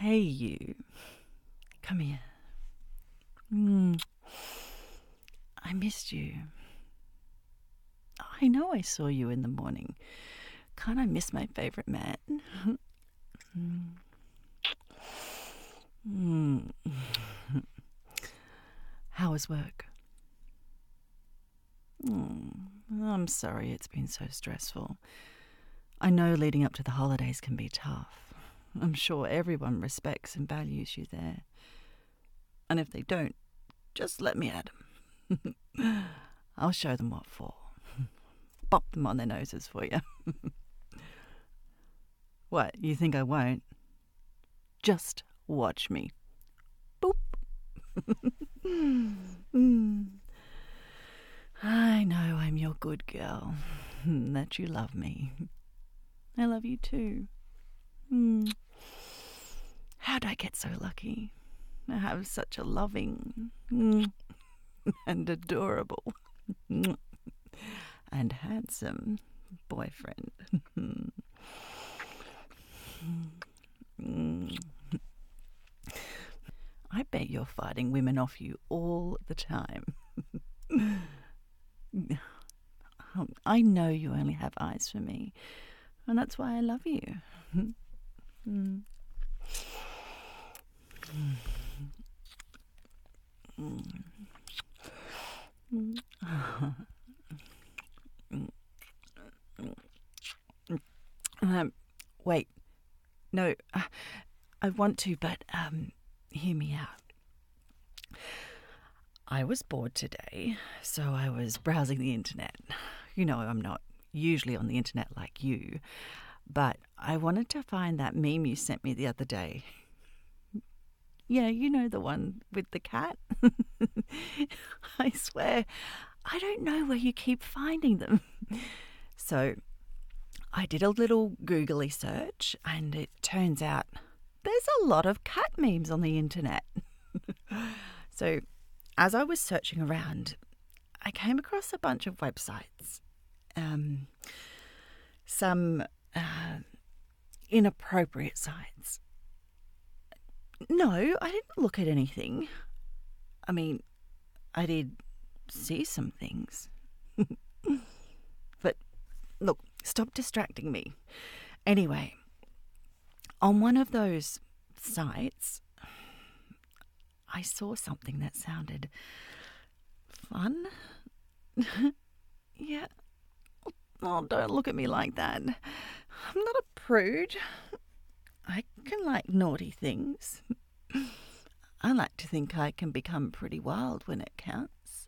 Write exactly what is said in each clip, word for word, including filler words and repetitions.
Hey, you. Come here. Mm. I missed you. I know I saw you in the morning. Can't I miss my favourite man? mm. Mm. How was work? Mm. I'm sorry it's been so stressful. I know leading up to the holidays can be tough. I'm sure everyone respects and values you there. And if they don't, just let me at them. I'll show them what for. Bop them on their noses for you. What, you think I won't? Just watch me. Boop. mm. I know I'm your good girl, that you love me. I love you too. Mm. How'd I get so lucky? I have such a loving mm, and adorable mm, and handsome boyfriend. mm. I bet you're fighting women off you all the time. I know you only have eyes for me, and that's why I love you. mm. um, wait, no, I want to, but um, hear me out. I was bored today, so I was browsing the internet. You know, I'm not usually on the internet like you, but I wanted to find that meme you sent me the other day. Yeah, you know, the one with the cat? I swear, I don't know where you keep finding them. So I did a little googly search, and it turns out there's a lot of cat memes on the internet. So as I was searching around, I came across a bunch of websites. Um, some uh, inappropriate sites. No, I didn't look at anything. I mean, I did see some things. But look, stop distracting me. Anyway, on one of those sites, I saw something that sounded fun. Yeah. Oh, don't look at me like that. I'm not a prude. I can like naughty things. I like to think I can become pretty wild when it counts.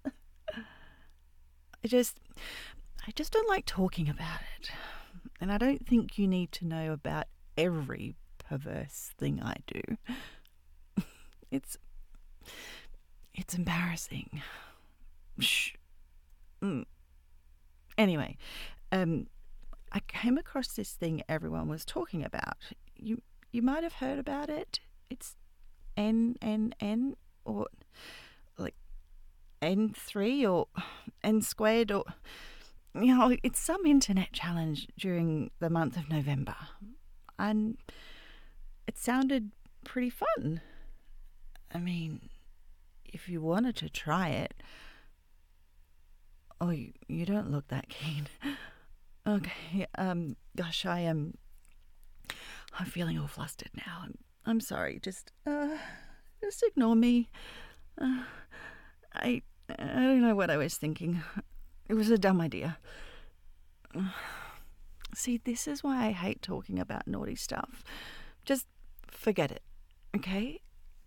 I just, I just don't like talking about it. And I don't think you need to know about every perverse thing I do. It's, it's embarrassing. Shh. Mm. Anyway, um, I came across this thing everyone was talking about. You you might have heard about it. It's N N N or like N three or N squared or, you know, it's some internet challenge during the month of November. And it sounded pretty fun. I mean, if you wanted to try it. Oh, you, you don't look that keen. Okay, um, gosh, I am, I'm feeling all flustered now. I'm, I'm sorry, just, uh, just ignore me. Uh, I, I don't know what I was thinking. It was a dumb idea. See, this is why I hate talking about naughty stuff. Just forget it, okay?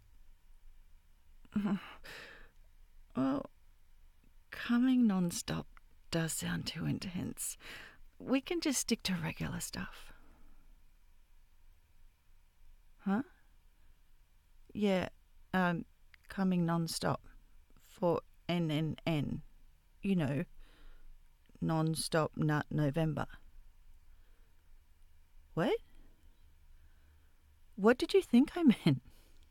Well, coming non-stop does sound too intense. We can just stick to regular stuff. Huh? Yeah, um, coming non-stop for N N N. You know, non-stop nut November. What? What did you think I meant?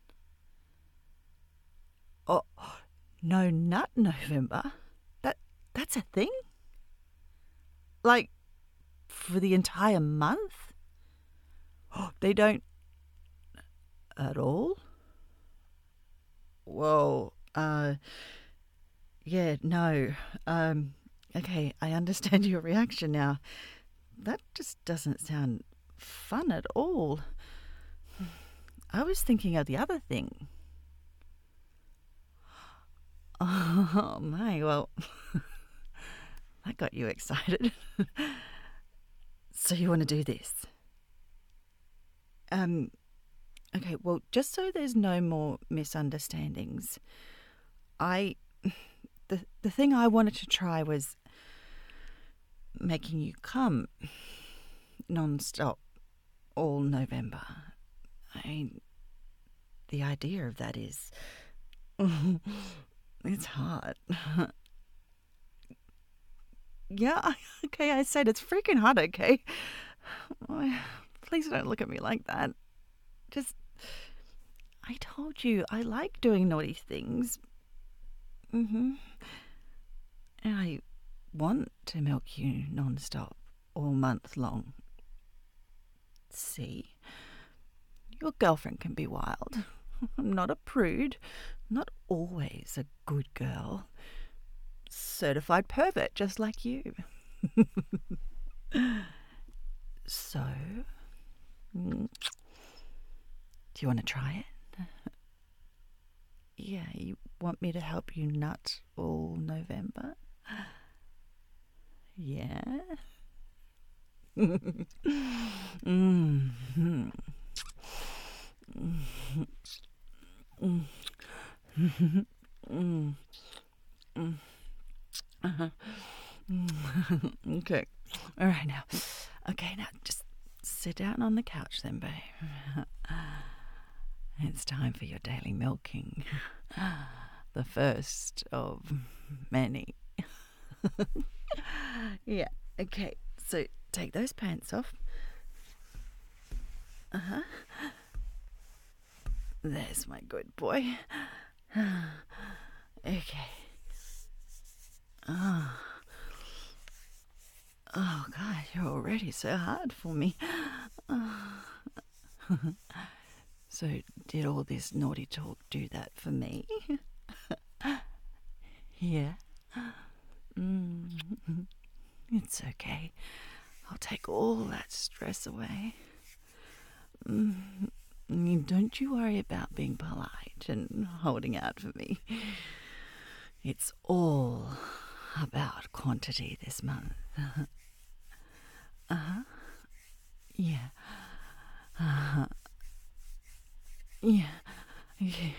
Oh, no nut November? That that's a thing? Like, for the entire month? Oh, they don't... At all? Whoa, uh, yeah, no. Um, okay, I understand your reaction now. That just doesn't sound fun at all. I was thinking of the other thing. Oh my, well, that got you excited. So you want to do this? Um, okay, well, just so there's no more misunderstandings, I, the, the thing I wanted to try was making you come non-stop all November. I mean, the idea of that is, it's hard. Yeah, okay, I said it's freaking hard, okay? Please don't look at me like that. Just, I told you I like doing naughty things. Mm-hmm. And I want to milk you non-stop all month long. See? Your girlfriend can be wild. I'm not a prude, not always a good girl. Certified pervert, just like you. So, do you want to try it? Yeah, you want me to help you nut all November? Yeah? mm-hmm. Uh-huh. Okay. All right now. Okay, now just sit down on the couch then, babe. It's time for your daily milking. The first of many. Yeah, okay. So take those pants off. Uh-huh. There's my good boy. Okay. Oh. Oh, God, you're already so hard for me. Oh. So, did all this naughty talk do that for me? Yeah. Mm. It's okay. I'll take all that stress away. Mm. Don't you worry about being polite and holding out for me. It's all about quantity this month. Uh-huh. Yeah. Uh-huh. Yeah. Yeah.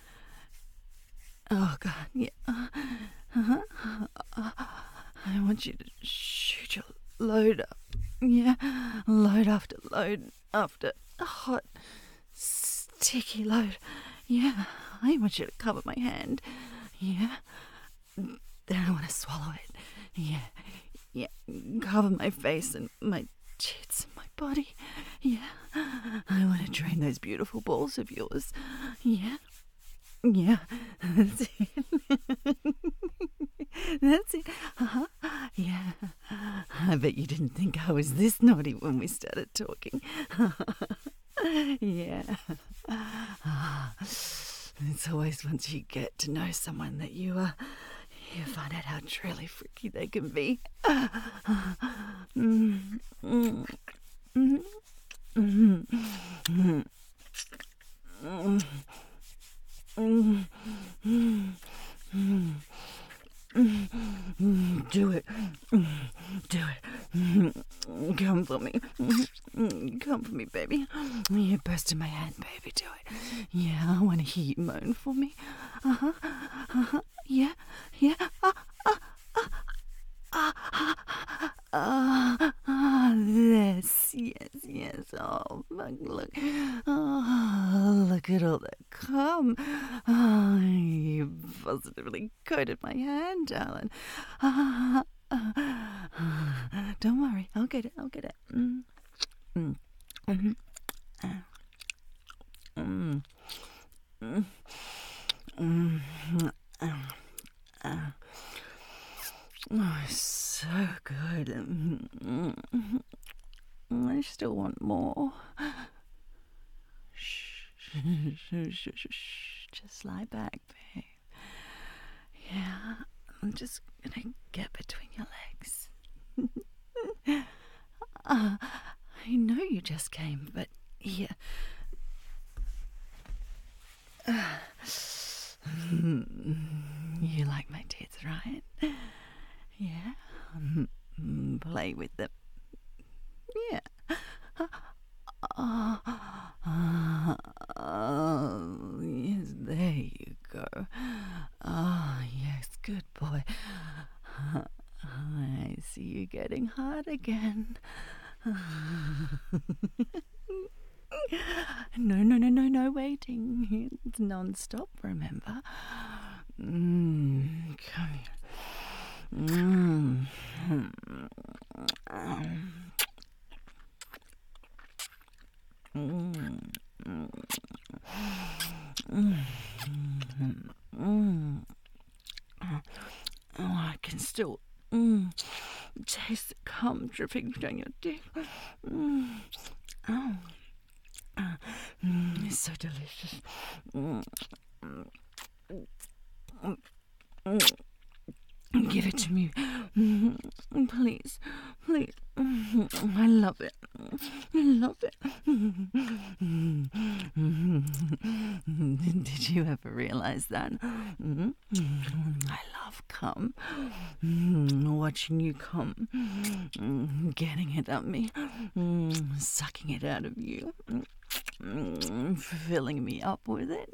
Oh, God. Yeah. Uh-huh. Uh, I want you to shoot your load up. Yeah. Load after load after hot, sticky load. Yeah. I want you to cover my hand. Yeah. Then I want to swallow it. Yeah. Yeah. Cover my face and my tits and my body. Yeah. I want to drain those beautiful balls of yours. Yeah. Yeah. That's it. That's it. Uh-huh. Yeah. I bet you didn't think I was this naughty when we started talking. Yeah. It's always once you get to know someone that you uh, you find out how truly freaky they can be. Mm, mm, mm, mm, mm, mm, mm, mm, mm. Mm, do it. Mm, do it. Mm, come for me. Mm, come for me, baby. You're bursting my hand, baby. Do it. Yeah, I want to hear you moan for me. Uh-huh. Uh-huh. Yeah. Yeah. Ah, ah, ah, ah, ah, ah, ah, yes, yes, yes. Oh, look, look. Oh, look at all that cum. Oh, you positively coated my hand, darling. Ah, ah, ah. Don't worry, I'll get it, I'll get it. Mm. Mm. Mm-hmm. Ah. Mm. Mm. Mm. Ah. Ah. Oh, so good. Mm. I still want more. Shh. shh, shh, shh. Just lie back, babe. Yeah, I'm just gonna get between your legs. uh, I know you just came, but yeah. Uh, you like my tits, right? Yeah. Um, play with them. Yeah. Oh, oh, yes, there you go. Oh, yes, good boy. I see you getting hard again. No, no, no, no, no, waiting. It's non-stop, remember? Mm, come here. Mm. Mm. Mm. Mm. Oh, I can still mm, taste the cum dripping down your dick. Mm. Oh. Mm, it's so delicious. Mm. Mm. Give it to me. Mm, please. Please. Mm, I love it. I love it. Did you ever realize that? Mm, I love cum. Mm, watching you cum. Mm, getting it at me. Mm, sucking it out of you. Mm, filling me up with it.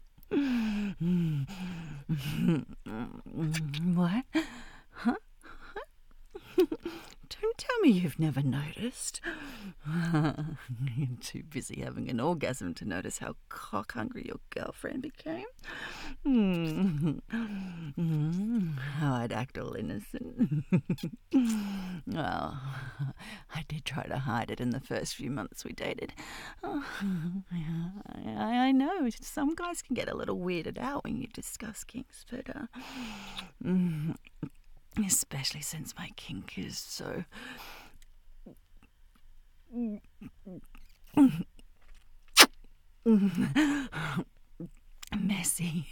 What? Huh? Don't tell me you've never noticed. You're too busy having an orgasm to notice how cock hungry your girlfriend became. Mm. Mm. How I'd act all innocent. Well, I did try to hide it in the first few months we dated. Oh, I, I know some guys can get a little weirded out when you discuss kinks, but uh, mm, especially since my kink is so messy.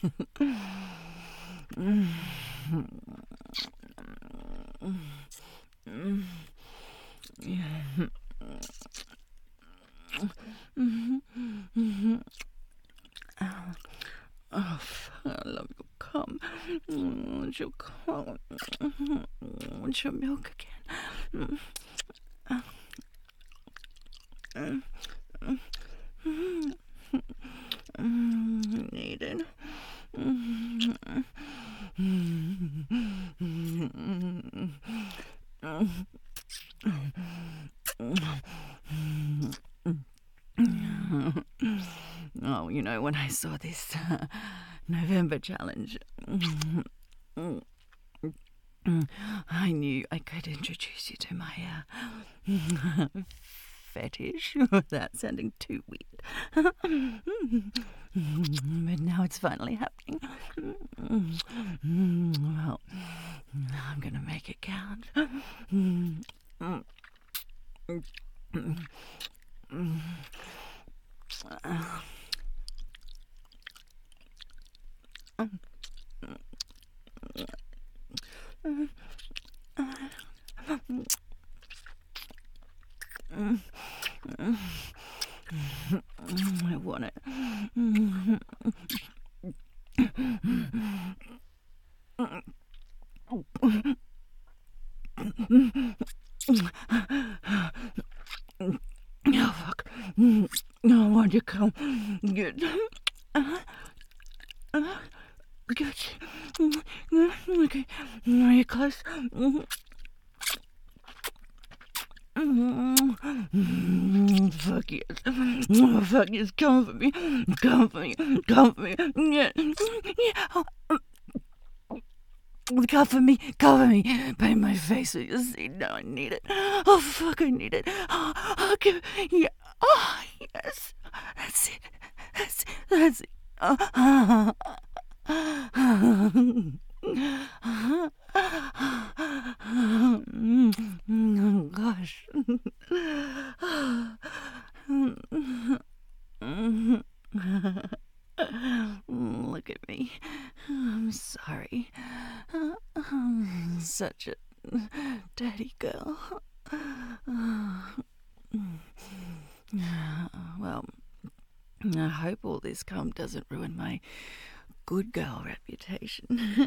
Oh, I love your cum. Want your cum? Want your milk again? Need it. Oh, you know, when I saw this uh, November challenge, I knew I could introduce you to my uh, fetish without sounding too weird. But now it's finally happening. Well, I'm gonna make it count. I want it. Oh, fuck. No, I want you to come. Good. Uh, uh, good. Okay. Are you close? Mm, fuck yes. Oh, fuck yes. Come for me. Come for me. Come for me. Yeah. Yeah. Oh. Cover me, cover me. Paint my face with your seed. Now I need it. Oh, fuck, I need it. Oh, okay. Yeah. Oh, yes. That's it. That's it. That's it. Oh, oh gosh. such a dirty girl. Well, I hope all this cum doesn't ruin my good girl reputation.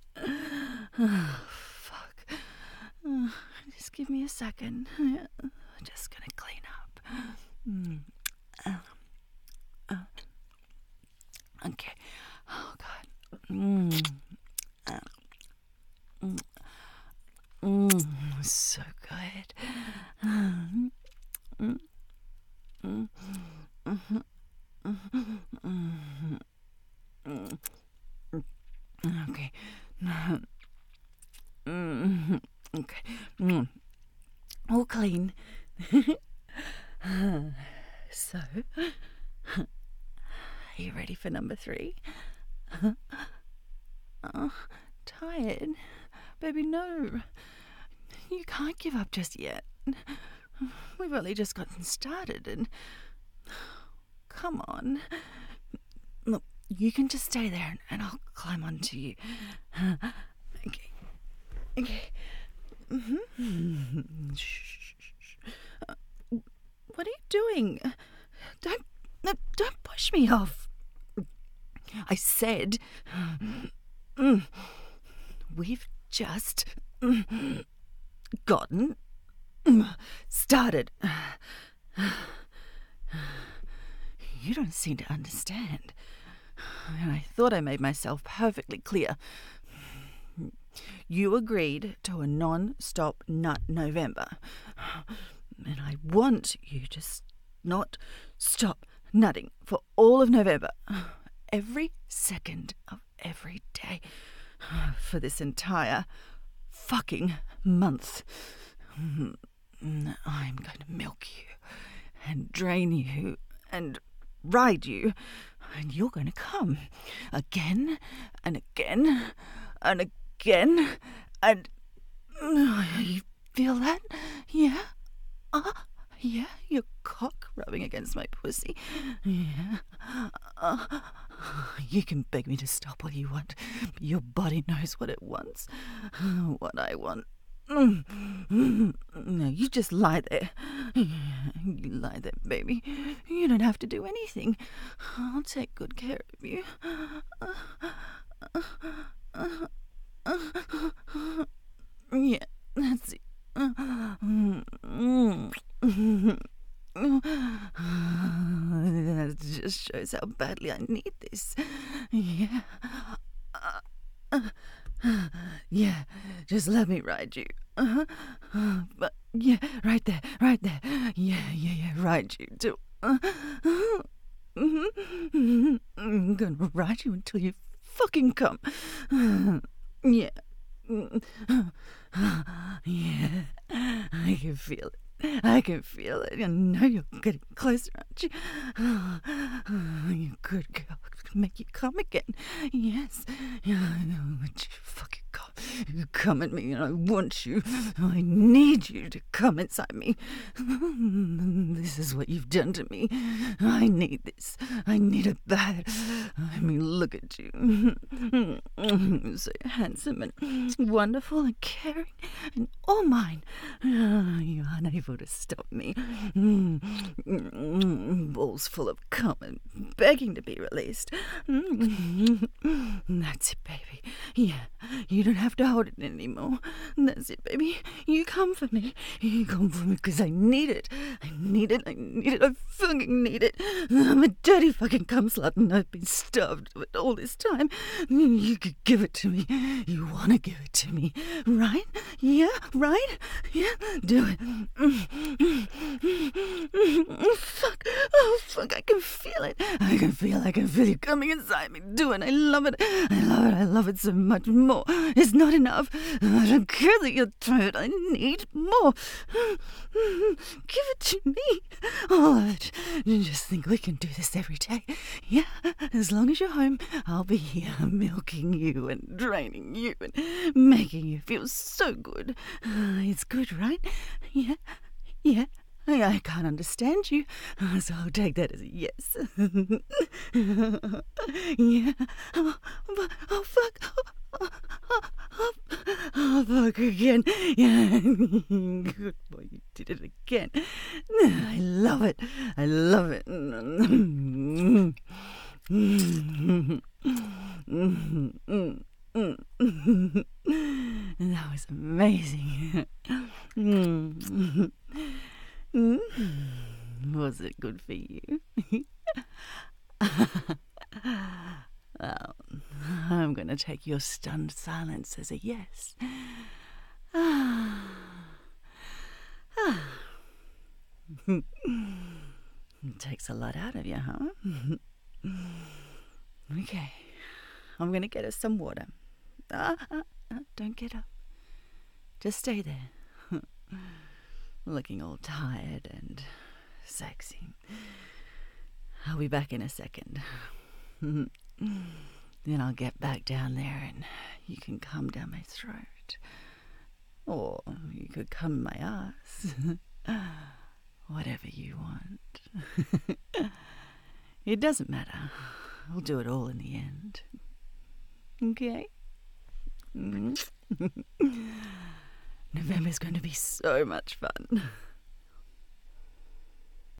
Fuck. Just give me a second. I'm just gonna clean up. Okay. Oh, God. Mm. Mm. So good. Mm. Mm. Mm. Mm. Mm. Okay. Mm. Okay. Mm. All clean. So, are you ready for number three? Oh, tired? Baby, no. You can't give up just yet. We've only just gotten started and... Come on. Look, you can just stay there and I'll climb onto you. Okay. Okay. Mm-hmm. Shh. Uh, what are you doing? Don't, no, don't push me off. I said... Mm, we've just... Mm, gotten... Mm, started. You don't seem to understand. I thought I made myself perfectly clear. You agreed to a non-stop nut November. And I want you to not stop nutting for all of November. Every second of every day. For this entire fucking month. I'm going to milk you and drain you and ride you, and you're going to come again and again and again, and uh, you feel that? Yeah? Uh, yeah, your cock rubbing against my pussy. Yeah. Uh, you can beg me to stop all you want, but your body knows what it wants. What I want. No, you just lie there. You lie there, baby. You don't have to do anything. I'll take good care of you. Yeah, that's it. That just shows how badly I need this. Yeah. Yeah, just let me ride you. Uh-huh. Uh, but yeah, right there, right there. Yeah, yeah, yeah, ride you too. Uh, uh, mm-hmm. I'm gonna ride you until you fucking come. Uh, yeah. Yeah, I can feel it. I can feel it. I know you're getting closer, aren't you? Oh, you good girl. Make you come again. Yes. I want you fucking come. You come at me and I want you. I need you to come inside me. This is what you've done to me. I need this. I need it bad. I mean, look at you. So handsome and wonderful and caring and all mine. You're unable to stop me. Balls full of cum and begging to be released. That's it, baby. Yeah, you don't have to hold it anymore. That's it, baby. You come for me. You come for me because I need it. I need it. I need it. I fucking need it. I'm a dirty fucking cum slut and I've been starved of it all this time. You could give it to me. You want to give it to me, right? Yeah, right? Yeah, do it. Fuck. Oh, fuck. I can feel it. I can feel I can feel you coming inside me. Do it. I love it. I love it. I love it so much more. It's not enough. I don't care that you're tired. I need more. Give it to me. All of it. Just think we can do this every day. Yeah, as long as you're home, I'll be here milking you and draining you and making you feel so good. Uh, it's good, right? Yeah, yeah. I, I can't understand you, so I'll take that as a yes. Yeah. Oh, oh, oh fuck. Oh, oh, oh, oh, fuck again. Yeah. Good boy, you did it again. I love it. I love it. That was amazing. Was it good for you? Well, I'm going to take your stunned silence as a yes. It takes a lot out of you, huh? Okay, I'm going to get us some water. Ah, ah, ah, don't get up. Just stay there. Looking all tired and sexy. I'll be back in a second. Then I'll get back down there and you can come down my throat. Or you could come my ass. Whatever you want. It doesn't matter. We'll do it all in the end. Okay? November's going to be so much fun.